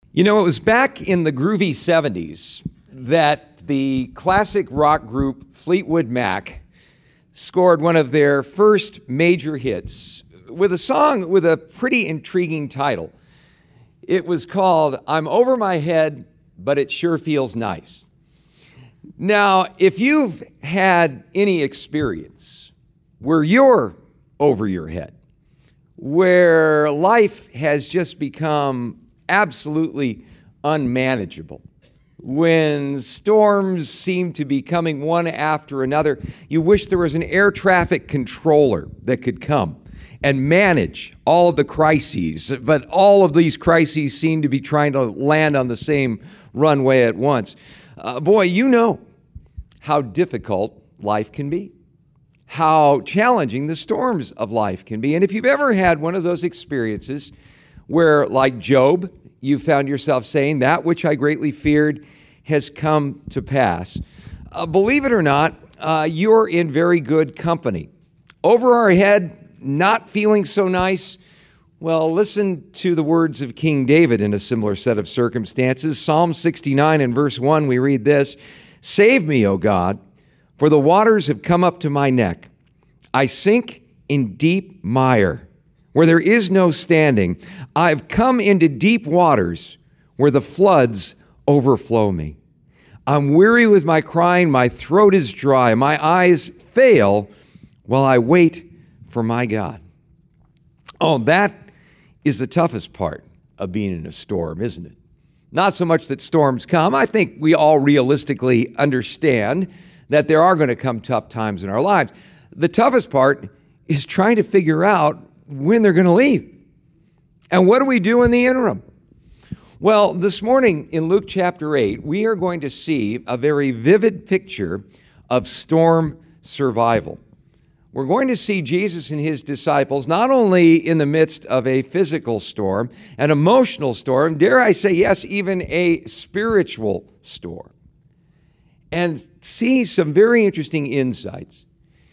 You know, it was back in the groovy 70s that the classic rock group Fleetwood Mac scored one of their first major hits with a song with a pretty intriguing title. It was called "I'm Over My Head, But It Sure Feels Nice." Now, if you've had any experience where you're over your head, where life has just become absolutely unmanageable, when storms seem to be coming one after another, you wish there was an air traffic controller that could come and manage all of the crises, but all of these crises seem to be trying to land on the same runway at once. Boy, you know how difficult life can be, how challenging the storms of life can be. And if you've ever had one of those experiences where, like Job, you found yourself saying, "That which I greatly feared has come to pass," believe it or not, you're in very good company. Over our head, not feeling so nice. Well, listen to the words of King David in a similar set of circumstances. Psalm 69 and verse 1, we read this: "Save me, O God, for the waters have come up to my neck. I sink in deep mire, where there is no standing. I've come into deep waters, where the floods overflow me. I'm weary with my crying, my throat is dry, my eyes fail while I wait for my God." Oh, that is the toughest part of being in a storm, isn't it? Not so much that storms come. I think we all realistically understand that there are going to come tough times in our lives. The toughest part is trying to figure out when they're going to leave. And what do we do in the interim? Well, this morning in Luke chapter 8, we are going to see a very vivid picture of storm survival. We're going to see Jesus and his disciples not only in the midst of a physical storm, an emotional storm, dare I say, yes, even a spiritual storm, and see some very interesting insights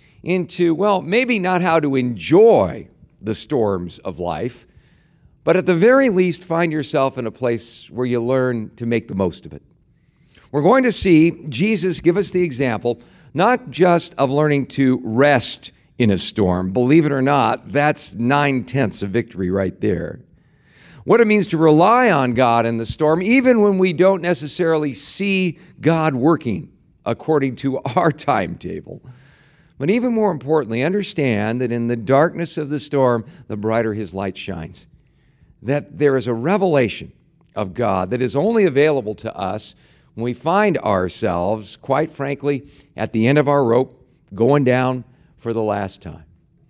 into, well, maybe not how to enjoy the storms of life, but at the very least find yourself in a place where you learn to make the most of it. We're going to see Jesus give us the example not just of learning to rest in a storm. Believe it or not, that's 9/10 of victory right there. What it means to rely on God in the storm, even when we don't necessarily see God working according to our timetable. But even more importantly, understand that in the darkness of the storm, the brighter his light shines. That there is a revelation of God that is only available to us when we find ourselves, quite frankly, at the end of our rope, going down for the last time.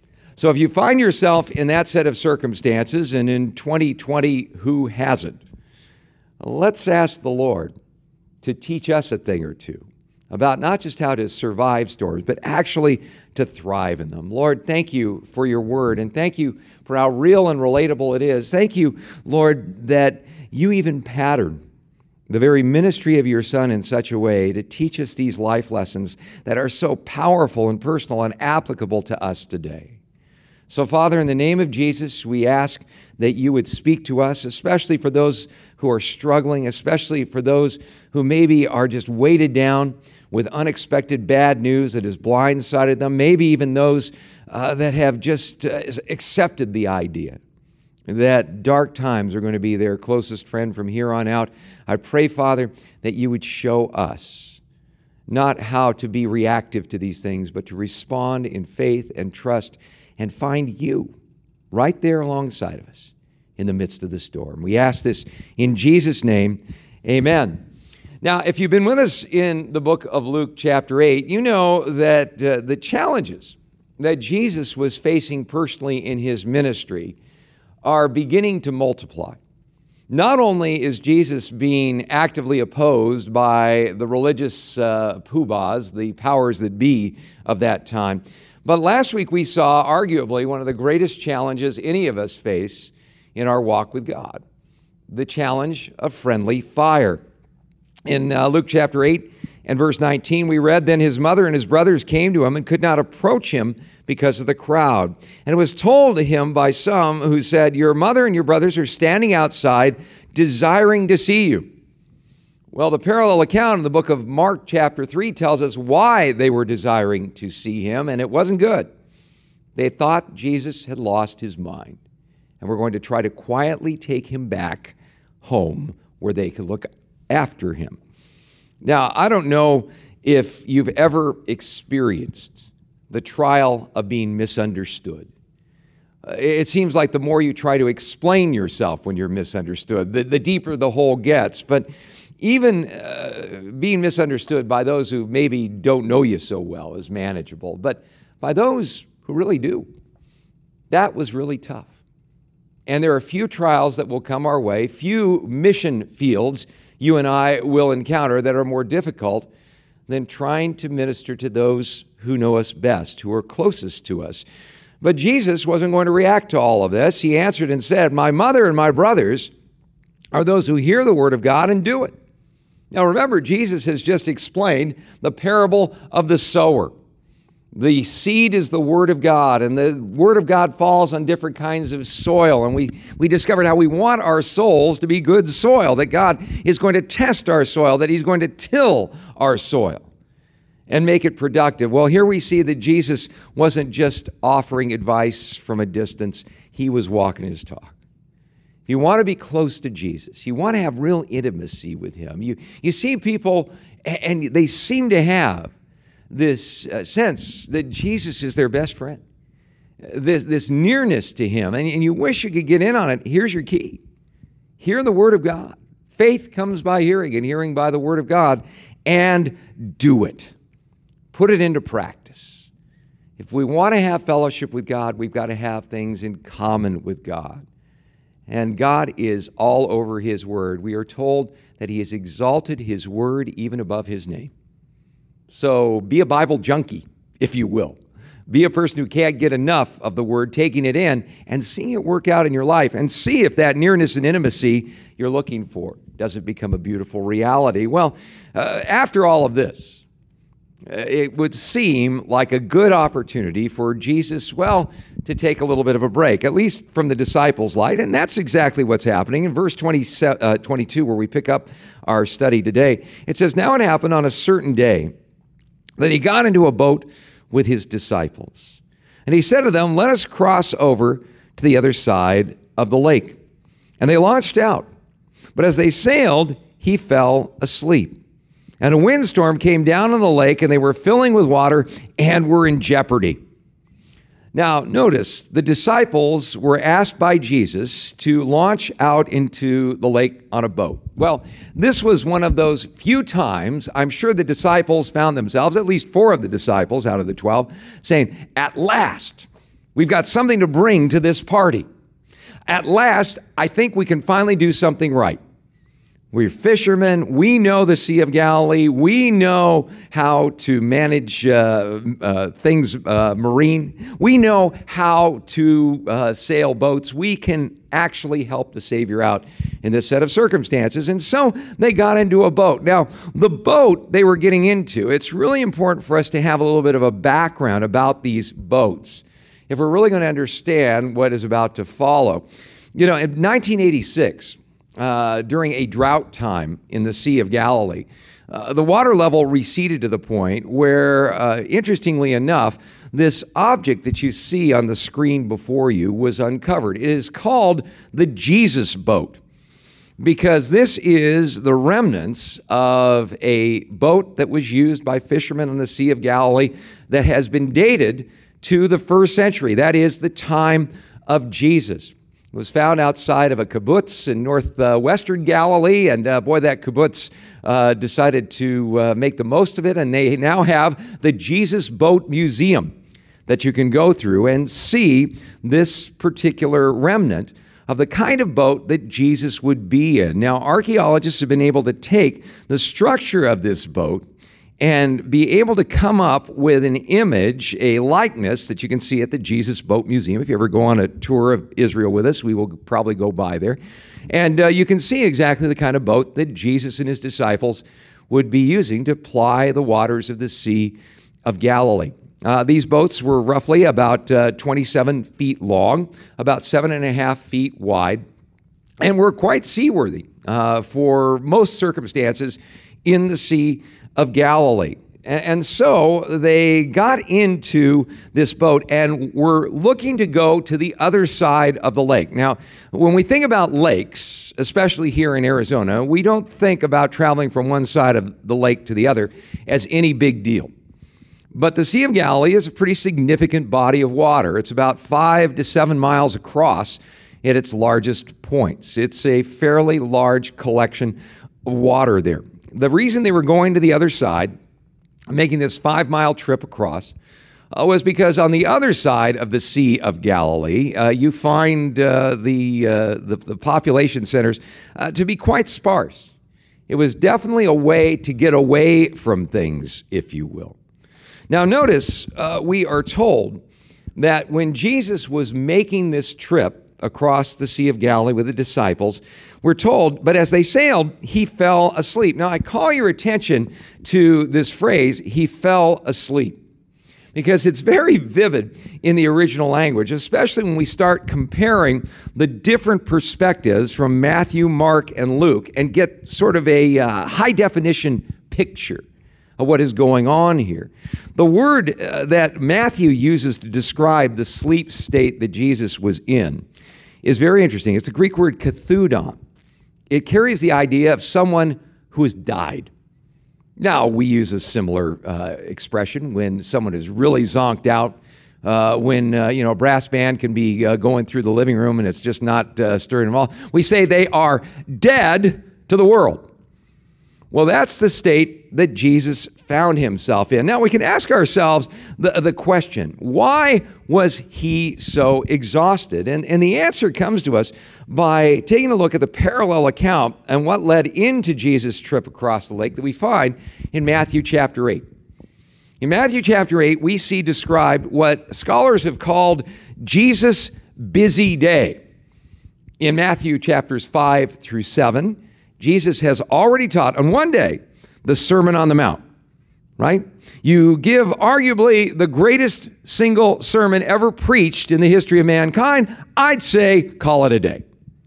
So if you find yourself in that set of circumstances, and in 2020, who hasn't? Let's ask the Lord to teach us a thing or two about not just how to survive storms, but actually to thrive in them. Lord, thank you for your word, and thank you for how real and relatable it is. Thank you, Lord, that you even pattern the very ministry of your Son in such a way to teach us these life lessons that are so powerful and personal and applicable to us today. So, Father, in the name of Jesus, we ask that you would speak to us, especially for those who are struggling, especially for those who maybe are just weighted down with unexpected bad news that has blindsided them, maybe even those that have just accepted the idea that dark times are going to be their closest friend from here on out. I pray, Father, that you would show us not how to be reactive to these things, but to respond in faith and trust and find you right there alongside of us in the midst of the storm. We ask this in Jesus' name, amen. Now, if you've been with us in the book of Luke chapter 8, you know that the challenges that Jesus was facing personally in his ministry are beginning to multiply. Not only is Jesus being actively opposed by the religious poobahs, the powers that be of that time, but last week we saw arguably one of the greatest challenges any of us face in our walk with God, the challenge of friendly fire. In Luke chapter 8 and verse 19, we read, "Then his mother and his brothers came to him and could not approach him because of the crowd. And it was told to him by some who said, 'Your mother and your brothers are standing outside desiring to see you.'" Well, the parallel account in the book of Mark chapter 3 tells us why they were desiring to see him, and it wasn't good. They thought Jesus had lost his mind and were going to try to quietly take him back home where they could look after him. Now, I don't know if you've ever experienced the trial of being misunderstood. It seems like the more you try to explain yourself when you're misunderstood, the deeper the hole gets. But even being misunderstood by those who maybe don't know you so well is manageable. But by those who really do, that was really tough. And there are few trials that will come our way, few mission fields you and I will encounter that are more difficult than trying to minister to those who know us best, who are closest to us. But Jesus wasn't going to react to all of this. He answered and said, "My mother and my brothers are those who hear the word of God and do it." Now remember, Jesus has just explained the parable of the sower. The seed is the Word of God, and the Word of God falls on different kinds of soil. And we discovered how we want our souls to be good soil, that God is going to test our soil, that He's going to till our soil and make it productive. Well, here we see that Jesus wasn't just offering advice from a distance. He was walking His talk. If you want to be close to Jesus, you want to have real intimacy with Him, you see people, and they seem to have this sense that Jesus is their best friend, this nearness to Him, and you wish you could get in on it. Here's your key. Hear the Word of God. Faith comes by hearing, and hearing by the Word of God, and do it. Put it into practice. If we want to have fellowship with God, we've got to have things in common with God. And God is all over His Word. We are told that He has exalted His Word even above His name. So be a Bible junkie, if you will. Be a person who can't get enough of the Word, taking it in and seeing it work out in your life, and see if that nearness and intimacy you're looking for doesn't become a beautiful reality. Well, after all of this, it would seem like a good opportunity for Jesus, well, to take a little bit of a break, at least from the disciples' light. And that's exactly what's happening. In verse 22, where we pick up our study today, it says, "Now it happened on a certain day that He got into a boat with His disciples. And He said to them, 'Let us cross over to the other side of the lake.' And they launched out. But as they sailed, He fell asleep. And a windstorm came down on the lake, and they were filling with water and were in jeopardy." Now, notice, the disciples were asked by Jesus to launch out into the lake on a boat. Well, this was one of those few times I'm sure the disciples found themselves, at least 4 of the disciples out of the 12, saying, "At last, we've got something to bring to this party. At last, I think we can finally do something right. We're fishermen. We know the Sea of Galilee. We know how to manage things marine. We know how to sail boats. We can actually help the Savior out in this set of circumstances." And so they got into a boat. Now, the boat they were getting into, it's really important for us to have a little bit of a background about these boats if we're really going to understand what is about to follow. You know, in 1986, during a drought time in the Sea of Galilee, the water level receded to the point where, interestingly enough, this object that you see on the screen before you was uncovered. It is called the Jesus boat, because this is the remnants of a boat that was used by fishermen on the Sea of Galilee that has been dated to the 1st century. That is the time of Jesus. It was found outside of a kibbutz in northwestern Galilee, and boy, that kibbutz decided to make the most of it, and they now have the Jesus Boat Museum that you can go through and see this particular remnant of the kind of boat that Jesus would be in. Now, archaeologists have been able to take the structure of this boat and be able to come up with an image, a likeness that you can see at the Jesus Boat Museum. If you ever go on a tour of Israel with us, we will probably go by there. And you can see exactly the kind of boat that Jesus and his disciples would be using to ply the waters of the Sea of Galilee. These boats were roughly about 27 feet long, about 7.5 feet wide, and were quite seaworthy for most circumstances in the Sea of Galilee. And so they got into this boat and were looking to go to the other side of the lake. Now, when we think about lakes, especially here in Arizona, we don't think about traveling from one side of the lake to the other as any big deal. But the Sea of Galilee is a pretty significant body of water. It's about 5 to 7 miles across at its largest points. It's a fairly large collection of water there. The reason they were going to the other side, making this 5-mile trip across, was because on the other side of the Sea of Galilee, you find the population centers to be quite sparse. It was definitely a way to get away from things, if you will. Now notice, we are told that when Jesus was making this trip across the Sea of Galilee with the disciples, we're told, but as they sailed, he fell asleep. Now, I call your attention to this phrase, he fell asleep, because it's very vivid in the original language, especially when we start comparing the different perspectives from Matthew, Mark, and Luke and get sort of a high-definition picture of what is going on here. The word that Matthew uses to describe the sleep state that Jesus was in is very interesting. It's the Greek word kathudon. It carries the idea of someone who has died. Now, we use a similar expression when someone is really zonked out, when a brass band can be going through the living room and it's just not stirring them all. We say they are dead to the world. Well, that's the state that Jesus found himself in. Now, we can ask ourselves the question, why was he so exhausted? And the answer comes to us by taking a look at the parallel account and what led into Jesus' trip across the lake that we find in Matthew chapter 8. In Matthew chapter 8, we see described what scholars have called Jesus' busy day. In Matthew chapters 5 through 7, Jesus has already taught on one day the Sermon on the Mount, right? You give arguably the greatest single sermon ever preached in the history of mankind, I'd say call it a day.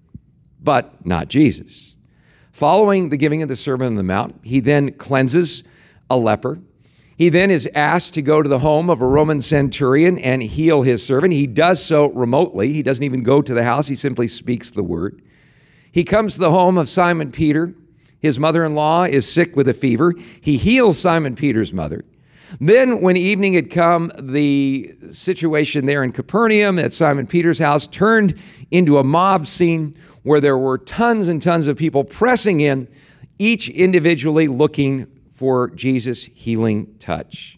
But not Jesus. Following the giving of the Sermon on the Mount, he then cleanses a leper. He then is asked to go to the home of a Roman centurion and heal his servant. He does so remotely. He doesn't even go to the house. He simply speaks the word. He comes to the home of Simon Peter. His mother-in-law is sick with a fever. He heals Simon Peter's mother. Then, when evening had come, the situation there in Capernaum at Simon Peter's house turned into a mob scene where there were tons and tons of people pressing in, each individually looking for Jesus' healing touch.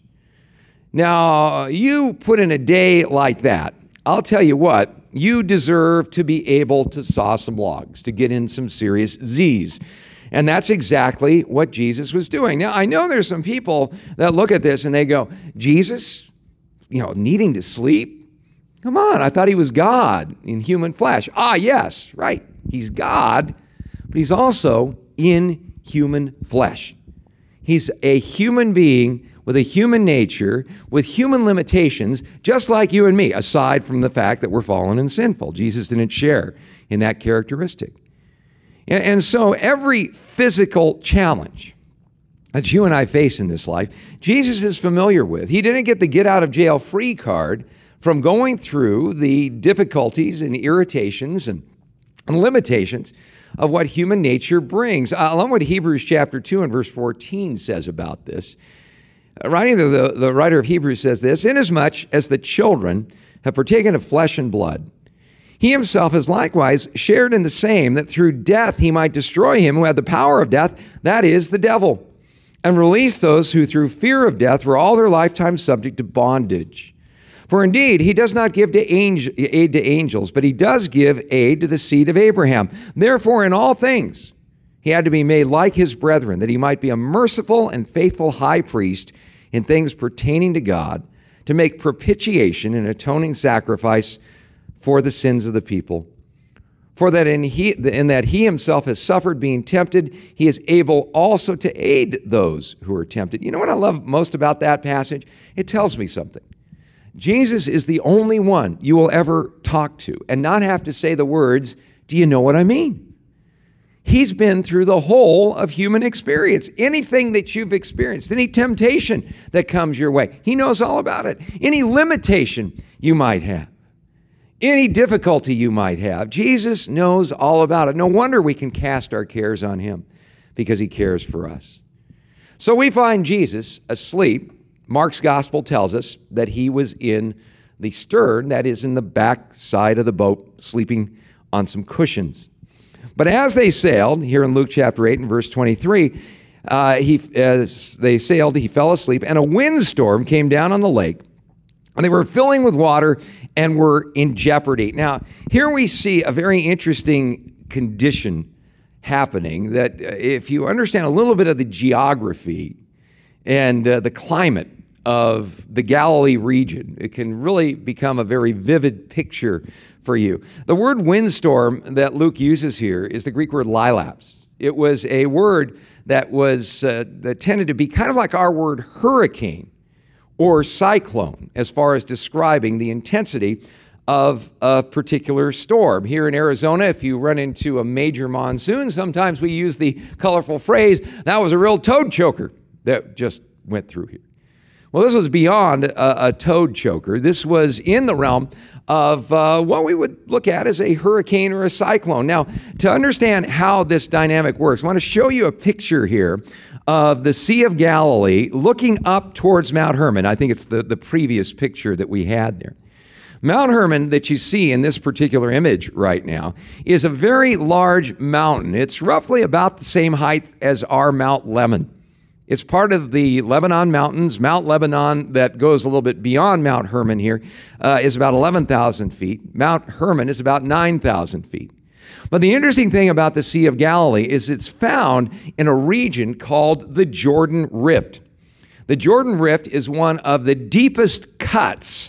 Now, you put in a day like that, I'll tell you what, you deserve to be able to saw some logs, to get in some serious Z's. And that's exactly what Jesus was doing. Now, I know there's some people that look at this and they go, Jesus, needing to sleep? Come on, I thought he was God in human flesh. Ah, yes, right. He's God, but he's also in human flesh. He's a human being with a human nature, with human limitations, just like you and me, aside from the fact that we're fallen and sinful. Jesus didn't share in that characteristic. And so every physical challenge that you and I face in this life, Jesus is familiar with. He didn't get the get-out-of-jail-free card from going through the difficulties and irritations and limitations of what human nature brings. I love what Hebrews chapter 2 and verse 14 says about this. The writer of Hebrews says this, inasmuch as the children have partaken of flesh and blood, he himself has likewise shared in the same, that through death he might destroy him who had the power of death, that is, the devil, and release those who through fear of death were all their lifetime subject to bondage. For indeed, he does not give aid to angels, but he does give aid to the seed of Abraham. Therefore, in all things, He had to be made like his brethren, that he might be a merciful and faithful high priest in things pertaining to God, to make propitiation and atoning sacrifice for the sins of the people. For that in that he himself has suffered being tempted, he is able also to aid those who are tempted. You know what I love most about that passage? It tells me something. Jesus is the only one you will ever talk to and not have to say the words, "Do you know what I mean?" He's been through the whole of human experience. Anything that you've experienced, any temptation that comes your way, he knows all about it. Any limitation you might have, any difficulty you might have, Jesus knows all about it. No wonder we can cast our cares on him, because he cares for us. So we find Jesus asleep. Mark's gospel tells us that he was in the stern, that is in the back side of the boat, sleeping on some cushions. But as they sailed, here in Luke chapter 8 and verse 23, as they sailed, he fell asleep, and a windstorm came down on the lake, and they were filling with water and were in jeopardy. Now, here we see a very interesting condition happening that if you understand a little bit of the geography and the climate of the Galilee region, it can really become a very vivid picture for you. The word windstorm that Luke uses here is the Greek word lilaps. It was a word that tended to be kind of like our word hurricane or cyclone as far as describing the intensity of a particular storm. Here in Arizona, if you run into a major monsoon, sometimes we use the colorful phrase, "That was a real toad choker that just went through here." Well, this was beyond a toad choker. This was in the realm of what we would look at as a hurricane or a cyclone. Now, to understand how this dynamic works, I want to show you a picture here of the Sea of Galilee looking up towards Mount Hermon. I think it's the previous picture that we had there. Mount Hermon that you see in this particular image right now is a very large mountain. It's roughly about the same height as our Mount Lemmon. It's part of the Lebanon Mountains. Mount Lebanon, that goes a little bit beyond Mount Hermon here, is about 11,000 feet. Mount Hermon is about 9,000 feet. But the interesting thing about the Sea of Galilee is it's found in a region called the Jordan Rift. The Jordan Rift is one of the deepest cuts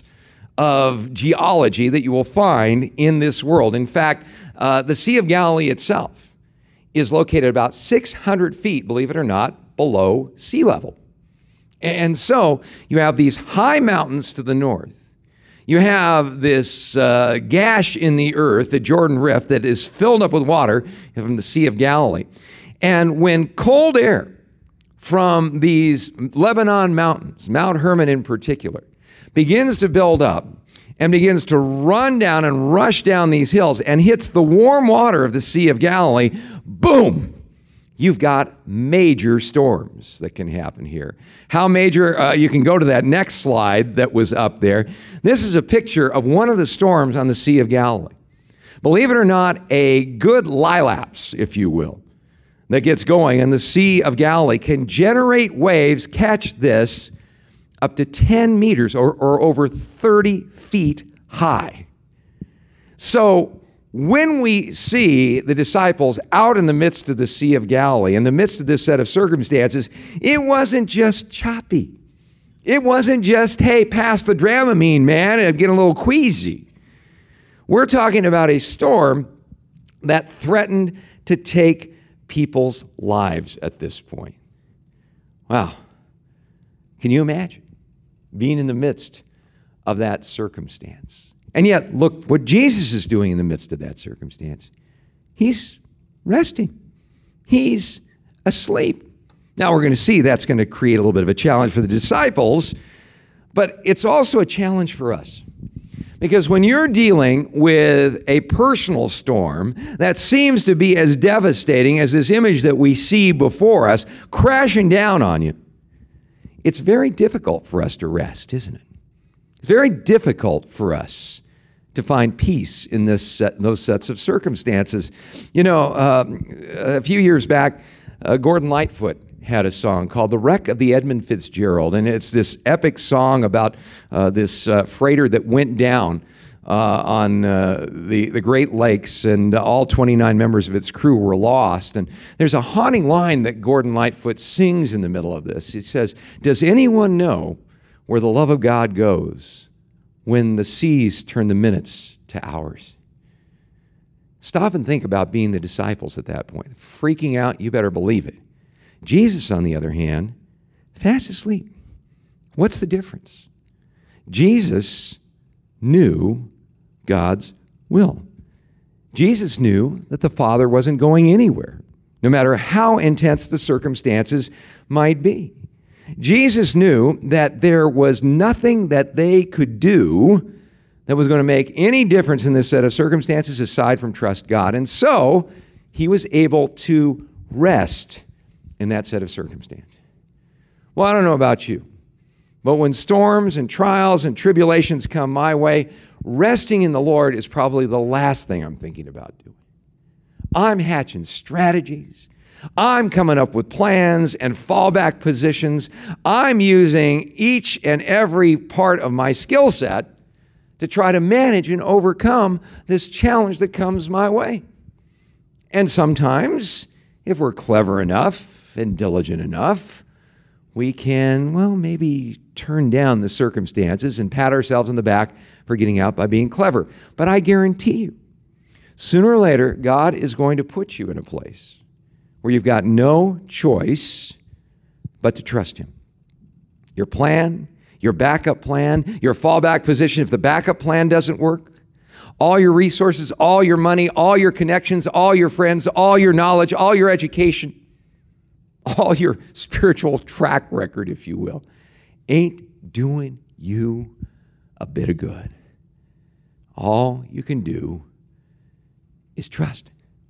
of geology that you will find in this world. In fact, the Sea of Galilee itself is located about 600 feet, believe it or not, below sea level. And so you have these high mountains to the north. You have this gash in the earth, the Jordan Rift, that is filled up with water from the Sea of Galilee. And when cold air from these Lebanon mountains, Mount Hermon in particular, begins to build up and begins to run down and rush down these hills and hits the warm water of the Sea of Galilee, boom! You've got major storms that can happen here. How major? You can go to that next slide that was up there. This is a picture of one of the storms on the Sea of Galilee. Believe it or not, a good lilaps, if you will, that gets going in the Sea of Galilee can generate waves, catch this, up to 10 meters or over 30 feet high. So when we see the disciples out in the midst of the Sea of Galilee, in the midst of this set of circumstances, it wasn't just choppy. It wasn't just, hey, pass the Dramamine, man, and get a little queasy. We're talking about a storm that threatened to take people's lives at this point. Wow. Can you imagine being in the midst of that circumstance? And yet, look what Jesus is doing in the midst of that circumstance. He's resting. He's asleep. Now, we're going to see that's going to create a little bit of a challenge for the disciples, but it's also a challenge for us. Because when you're dealing with a personal storm that seems to be as devastating as this image that we see before us crashing down on you, it's very difficult for us to rest, isn't it? It's very difficult for us to find peace in those sets of circumstances. You know, a few years back, Gordon Lightfoot had a song called "The Wreck of the Edmund Fitzgerald," and it's this epic song about this freighter that went down on the Great Lakes, and all 29 members of its crew were lost. And there's a haunting line that Gordon Lightfoot sings in the middle of this. It says, "Does anyone know where the love of God goes when the seas turn the minutes to hours?" Stop and think about being the disciples at that point. Freaking out, you better believe it. Jesus, on the other hand, fast asleep. What's the difference? Jesus knew God's will. Jesus knew that the Father wasn't going anywhere, no matter how intense the circumstances might be. Jesus knew that there was nothing that they could do that was going to make any difference in this set of circumstances aside from trust God. And so he was able to rest in that set of circumstances. Well, I don't know about you, but when storms and trials and tribulations come my way, resting in the Lord is probably the last thing I'm thinking about doing. I'm hatching strategies. I'm coming up with plans and fallback positions. I'm using each and every part of my skill set to try to manage and overcome this challenge that comes my way. And sometimes, if we're clever enough and diligent enough, we can, maybe turn down the circumstances and pat ourselves on the back for getting out by being clever. But I guarantee you, sooner or later, God is going to put you in a place where you've got no choice but to trust Him. Your plan, your backup plan, your fallback position, if the backup plan doesn't work, all your resources, all your money, all your connections, all your friends, all your knowledge, all your education, all your spiritual track record, if you will, ain't doing you a bit of good. All you can do is trust.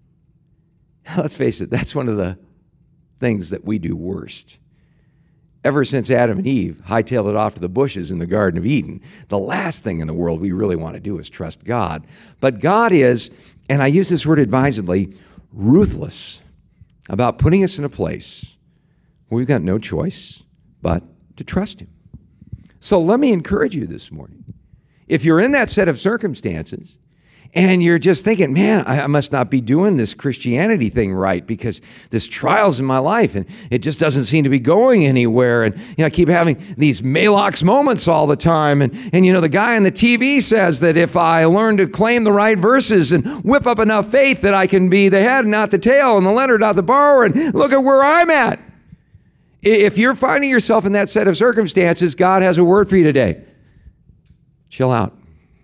Let's face it, that's one of the things that we do worst. Ever since Adam and Eve hightailed it off to the bushes in the Garden of Eden, the last thing in the world we really want to do is trust God. But God is, and I use this word advisedly, ruthless about putting us in a place where we've got no choice but to trust Him. So let me encourage you this morning. If you're in that set of circumstances and you're just thinking, man, I must not be doing this Christianity thing right because there's trials in my life and it just doesn't seem to be going anywhere. And I keep having these Malox moments all the time. And the guy on the TV says that if I learn to claim the right verses and whip up enough faith that I can be the head, not the tail, and the lender, not the borrower, and look at where I'm at. If you're finding yourself in that set of circumstances, God has a word for you today. Chill out.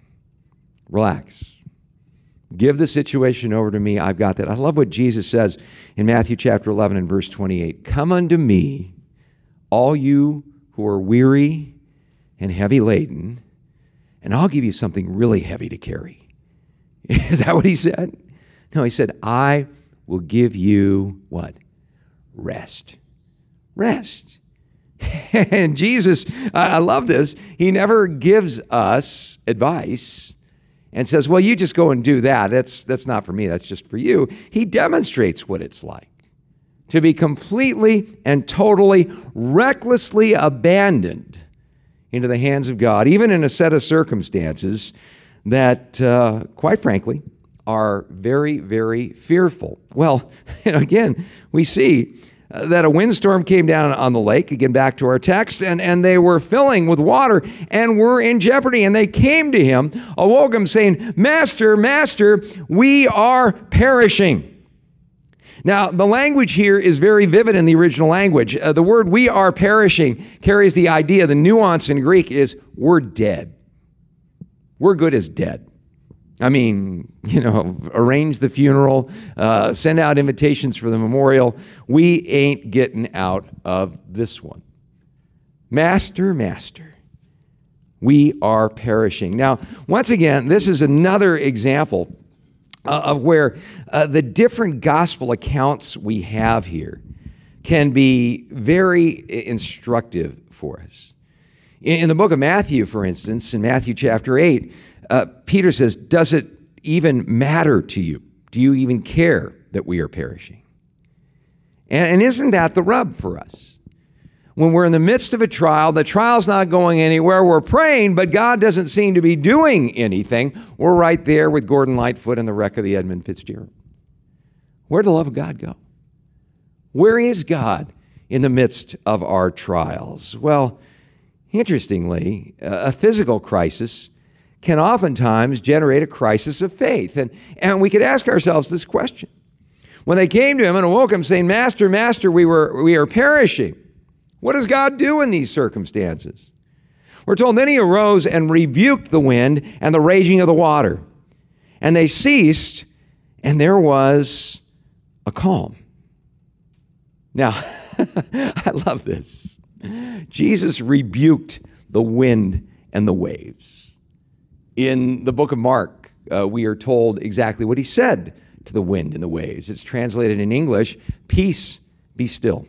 Relax. Give the situation over to me. I've got that. I love what Jesus says in Matthew chapter 11 and verse 28. Come unto me, all you who are weary and heavy laden, and I'll give you something really heavy to carry. Is that what he said? No, he said, I will give you what? Rest. Rest. And Jesus, I love this, he never gives us advice and says, well, you just go and do that. That's not for me. That's just for you. He demonstrates what it's like to be completely and totally, recklessly abandoned into the hands of God, even in a set of circumstances that, quite frankly, are very, very fearful. Well, again, we see that a windstorm came down on the lake, again back to our text, and they were filling with water and were in jeopardy. And they came to him, awoke him, saying, Master, Master, we are perishing. Now, the language here is very vivid in the original language. The word we are perishing carries the idea, the nuance in Greek is we're dead. We're good as dead. I mean, arrange the funeral, send out invitations for the memorial. We ain't getting out of this one. Master, Master, we are perishing. Now, once again, this is another example of where the different gospel accounts we have here can be very instructive for us. In the book of Matthew, for instance, in Matthew chapter 8, Peter says, does it even matter to you? Do you even care that we are perishing? And isn't that the rub for us? when we're in the midst of a trial, the trial's not going anywhere, we're praying, but God doesn't seem to be doing anything, we're right there with Gordon Lightfoot and the wreck of the Edmund Fitzgerald. Where'd the love of God go? Where is God in the midst of our trials? Well, interestingly, a physical crisis can oftentimes generate a crisis of faith. And we could ask ourselves this question. When they came to him and awoke him saying, Master, Master, we are perishing. What does God do in these circumstances? We're told, then he arose and rebuked the wind and the raging of the water. And they ceased, and there was a calm. Now, I love this. Jesus rebuked the wind and the waves. In the book of Mark, we are told exactly what he said to the wind and the waves. It's translated in English, peace, be still.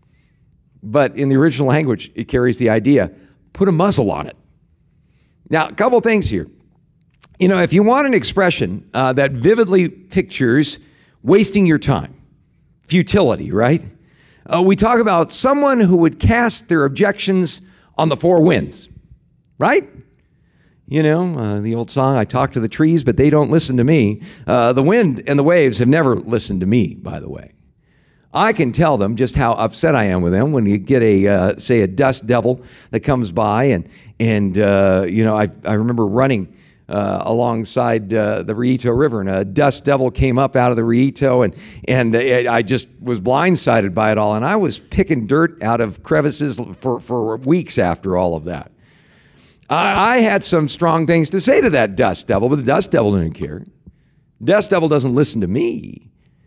But in the original language, it carries the idea, put a muzzle on it. Now, a couple things here. You know, if you want an expression that vividly pictures wasting your time, futility, right? We talk about someone who would cast their objections on the four winds, right? You know, the old song, I talk to the trees, but they don't listen to me. The wind and the waves have never listened to me, by the way. I can tell them just how upset I am with them when you get say a dust devil that comes by and you know, I remember running alongside the Rito River, and a dust devil came up out of the Rito, and I just was blindsided by it all, and I was picking dirt out of crevices for weeks after all of that. I had some strong things to say to that dust devil, but the dust devil didn't care. Dust devil doesn't listen to me.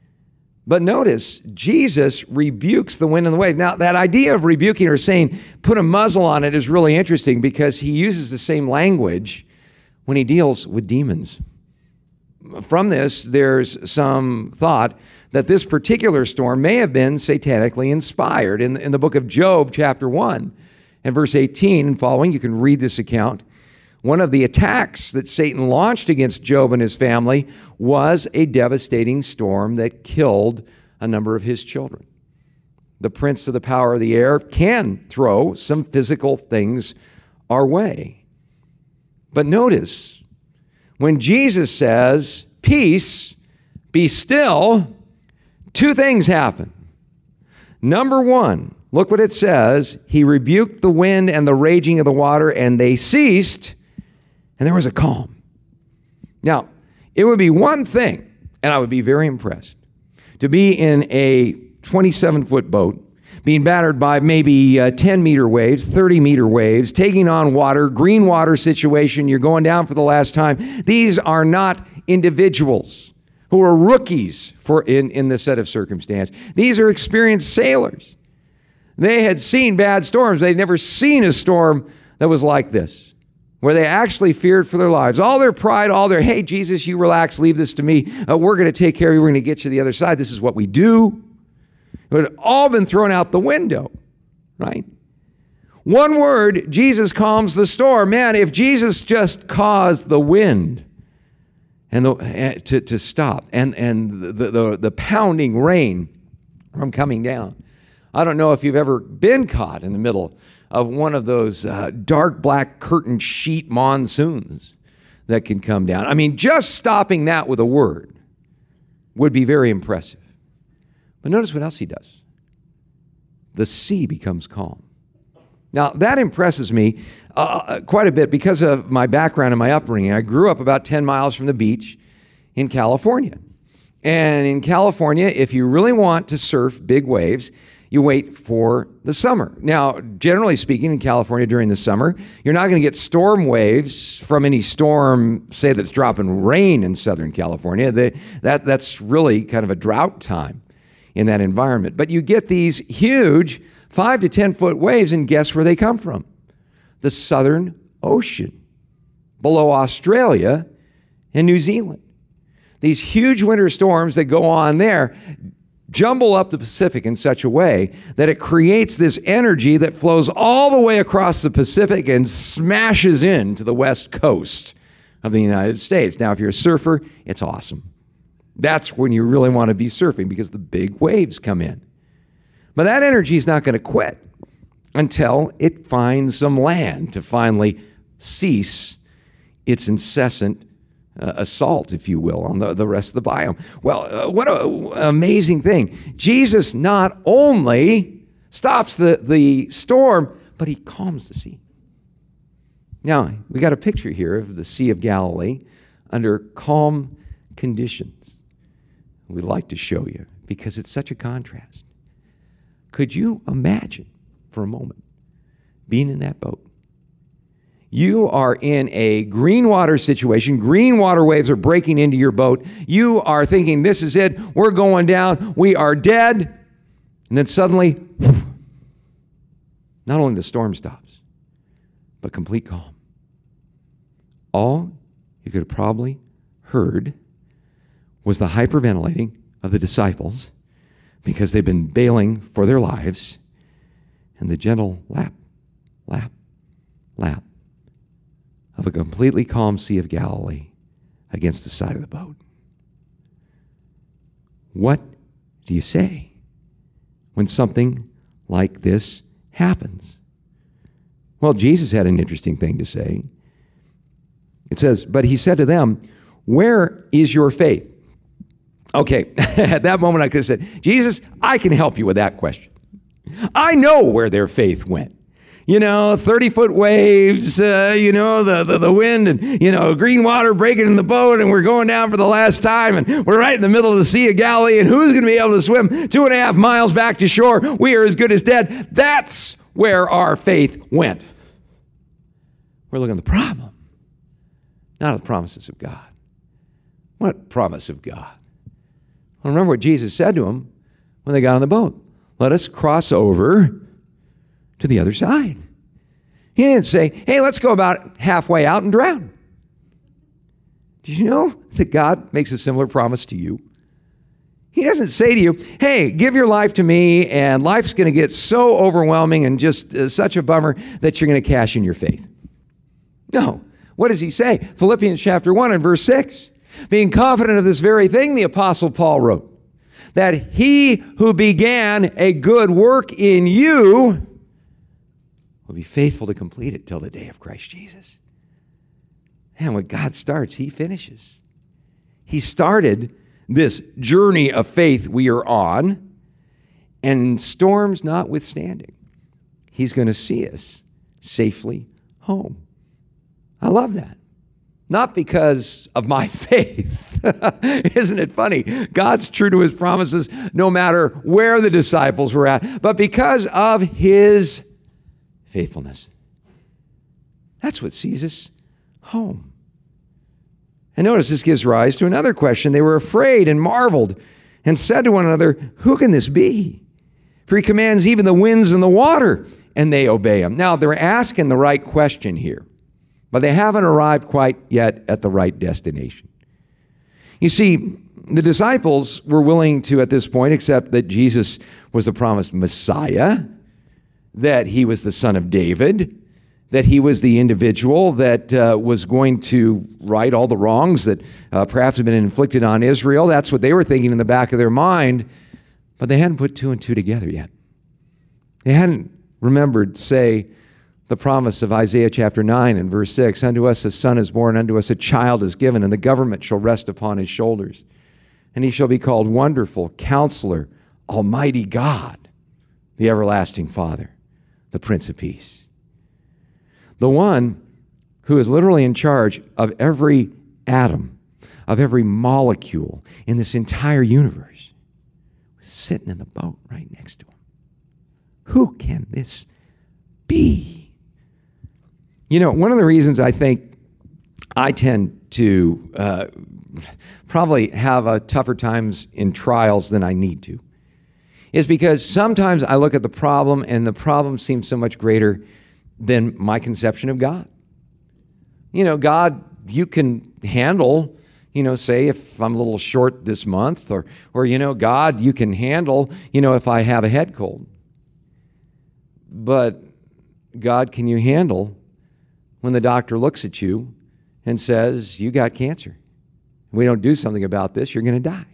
But notice, Jesus rebukes the wind and the wave. Now, that idea of rebuking or saying, put a muzzle on it is really interesting because he uses the same language when he deals with demons. From this, there's some thought that this particular storm may have been satanically inspired. In the book of Job, chapter 1, and verse 18 and following, you can read this account. One of the attacks that Satan launched against Job and his family was a devastating storm that killed a number of his children. The prince of the power of the air can throw some physical things our way. But notice, when Jesus says, peace, be still, two things happen. Number one, look what it says. He rebuked the wind and the raging of the water, and they ceased, and there was a calm. Now, it would be one thing, and I would be very impressed, to be in a 27-foot boat, being battered by maybe 10-meter waves, 30-meter waves, taking on water, green water situation, you're going down for the last time. These are not individuals who are rookies in this set of circumstance. These are experienced sailors. They had seen bad storms. They'd never seen a storm that was like this, where they actually feared for their lives. All their pride, all their, hey, Jesus, you relax, leave this to me. We're going to take care of you. We're going to get you to the other side. This is what we do. It had all been thrown out the window, right? One word, Jesus calms the storm. Man, if Jesus just caused the wind and to stop and the pounding rain from coming down. I don't know if you've ever been caught in the middle of one of those dark black curtain sheet monsoons that can come down. I mean, just stopping that with a word would be very impressive. But notice what else he does. The sea becomes calm. Now, that impresses me quite a bit because of my background and my upbringing. I grew up about 10 miles from the beach in California. And in California, if you really want to surf big waves, you wait for the summer. Now, generally speaking, in California during the summer, you're not going to get storm waves from any storm, say, that's dropping rain in Southern California. That's really kind of a drought time in that environment. But you get these huge 5 to 10 foot waves, and guess where they come from? The Southern Ocean, below Australia and New Zealand. These huge winter storms that go on there jumble up the Pacific in such a way that it creates this energy that flows all the way across the Pacific and smashes into the west coast of the United States. Now, if you're a surfer, it's awesome. That's when you really want to be surfing because the big waves come in. But that energy is not going to quit. until it finds some land to finally cease its incessant assault, if you will, on the rest of the biome. Well, what an amazing thing. Jesus not only stops the storm, but he calms the sea. Now, we got a picture here of the Sea of Galilee under calm conditions. We'd like to show you because it's such a contrast. Could you imagine for a moment being in that boat? You are in a green water situation. Green water waves are breaking into your boat. You are thinking, this is it. We're going down. We are dead. And then suddenly, not only the storm stops, but complete calm. All you could have probably heard was the hyperventilating of the disciples because they've been bailing for their lives, and the gentle lap, lap, lap of a completely calm Sea of Galilee against the side of the boat. What do you say when something like this happens? Well, Jesus had an interesting thing to say. It says, but he said to them, where is your faith? Okay, at that moment I could have said, Jesus, I can help you with that question. I know where their faith went. 30-foot waves, the wind and, green water breaking in the boat, and we're going down for the last time, and we're right in the middle of the Sea of Galilee, and who's going to be able to swim 2.5 miles back to shore? We are as good as dead. That's where our faith went. We're looking at the problem, not at the promises of God. What promise of God? Well, remember what Jesus said to them when they got on the boat. Let us cross over to the other side. He didn't say, hey, let's go about halfway out and drown. Did you know that God makes a similar promise to you? He doesn't say to you, hey, give your life to me, and life's going to get so overwhelming and just such a bummer that you're going to cash in your faith. No. What does he say? Philippians chapter 1 and verse 6. Being confident of this very thing, the Apostle Paul wrote, that he who began a good work in you will be faithful to complete it till the day of Christ Jesus. And when God starts, he finishes. He started this journey of faith we are on, and storms notwithstanding, he's going to see us safely home. I love that. Not because of my faith. Isn't it funny? God's true to his promises no matter where the disciples were at, but because of his faithfulness. That's what sees us home. And notice this gives rise to another question. They were afraid and marveled and said to one another, who can this be? For he commands even the winds and the water, and they obey him. Now, they're asking the right question here, but they haven't arrived quite yet at the right destination. You see, the disciples were willing to, at this point, accept that Jesus was the promised Messiah, that he was the son of David, that he was the individual that was going to right all the wrongs that perhaps had been inflicted on Israel. That's what they were thinking in the back of their mind, but they hadn't put two and two together yet. They hadn't remembered, say, the promise of Isaiah chapter 9 and verse 6, unto us a son is born, unto us a child is given, and the government shall rest upon his shoulders. And he shall be called Wonderful, Counselor, Almighty God, the Everlasting Father, the Prince of Peace. The one who is literally in charge of every atom, of every molecule in this entire universe, was sitting in the boat right next to him. Who can this be? One of the reasons I think I tend to probably have a tougher times in trials than I need to is because sometimes I look at the problem and the problem seems so much greater than my conception of God. God, you can handle, say if I'm a little short this month or God, you can handle, if I have a head cold. But God, can you handle when the doctor looks at you and says, you got cancer? We don't do something about this, you're going to die.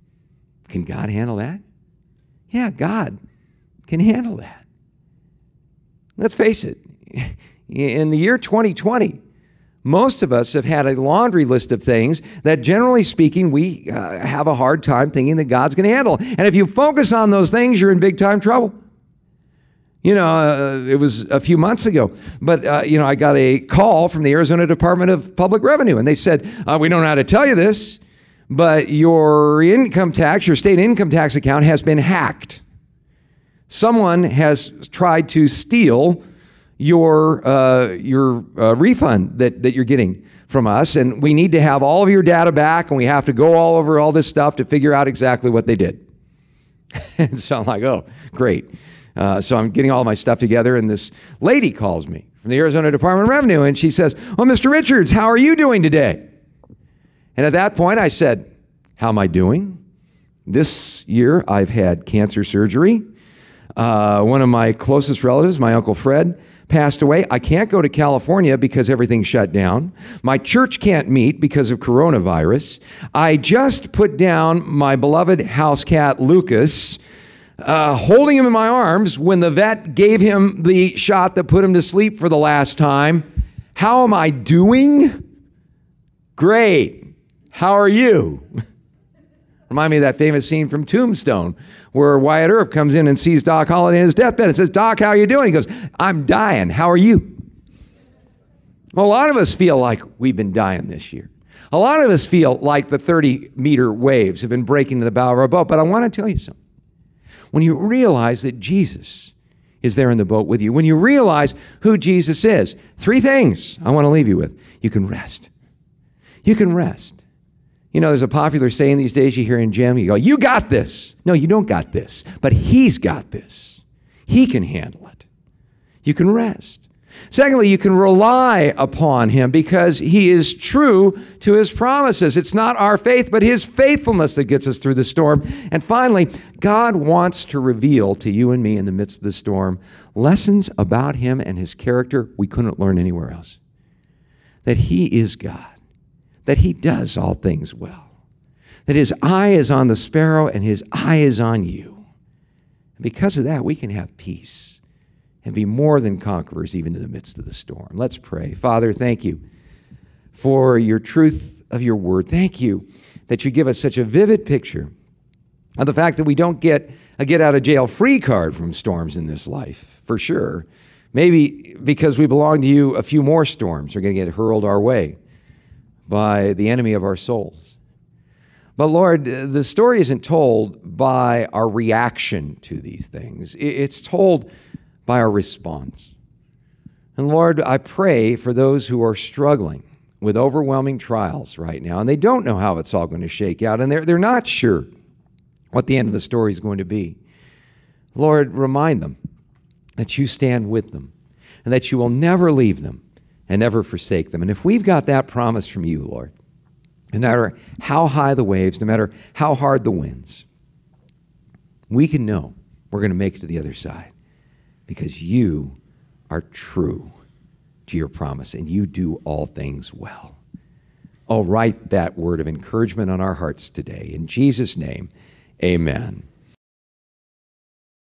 Can God handle that? Yeah, God can handle that. Let's face it, in the year 2020, most of us have had a laundry list of things that, generally speaking, we have a hard time thinking that God's going to handle. And if you focus on those things, you're in big time trouble. It was a few months ago, but, I got a call from the Arizona Department of Public Revenue, and they said, we don't know how to tell you this, but your state income tax account has been hacked. Someone has tried to steal your refund that you're getting from us, and we need to have all of your data back, and we have to go all over all this stuff to figure out exactly what they did. And so I'm like, oh, great. So I'm getting all my stuff together, and this lady calls me from the Arizona Department of Revenue, and she says, well, Mr. Richards, how are you doing today? And at that point, I said, how am I doing? This year, I've had cancer surgery. One of my closest relatives, my Uncle Fred, passed away. I can't go to California because everything's shut down. My church can't meet because of coronavirus. I just put down my beloved house cat, Lucas, holding him in my arms when the vet gave him the shot that put him to sleep for the last time. How am I doing? Great. How are you? Remind me of that famous scene from Tombstone where Wyatt Earp comes in and sees Doc Holliday in his deathbed and says, Doc, how are you doing? He goes, I'm dying. How are you? Well, a lot of us feel like we've been dying this year. A lot of us feel like the 30-meter waves have been breaking to the bow of our boat. But I want to tell you something. When you realize that Jesus is there in the boat with you, when you realize who Jesus is, three things I want to leave you with. You can rest. You can rest. There's a popular saying these days you hear in gym, you go, you got this. No, you don't got this, but he's got this. He can handle it. You can rest. Secondly, you can rely upon him because he is true to his promises. It's not our faith, but his faithfulness that gets us through the storm. And finally, God wants to reveal to you and me in the midst of the storm lessons about him and his character we couldn't learn anywhere else. That he is God. That he does all things well. That his eye is on the sparrow and his eye is on you. And because of that, we can have peace and be more than conquerors even in the midst of the storm. Let's pray. Father, thank you for your truth of your word. Thank you that you give us such a vivid picture of the fact that we don't get a get-out-of-jail-free card from storms in this life, for sure. Maybe because we belong to you, a few more storms are going to get hurled our way by the enemy of our souls. But Lord, the story isn't told by our reaction to these things. It's told by our response. And Lord, I pray for those who are struggling with overwhelming trials right now, and they don't know how it's all going to shake out, and they're not sure what the end of the story is going to be. Lord, remind them that you stand with them and that you will never leave them and never forsake them. And if we've got that promise from you, Lord, no matter how high the waves, no matter how hard the winds, we can know we're going to make it to the other side because you are true to your promise and you do all things well. Oh, write that word of encouragement on our hearts today. In Jesus' name, amen.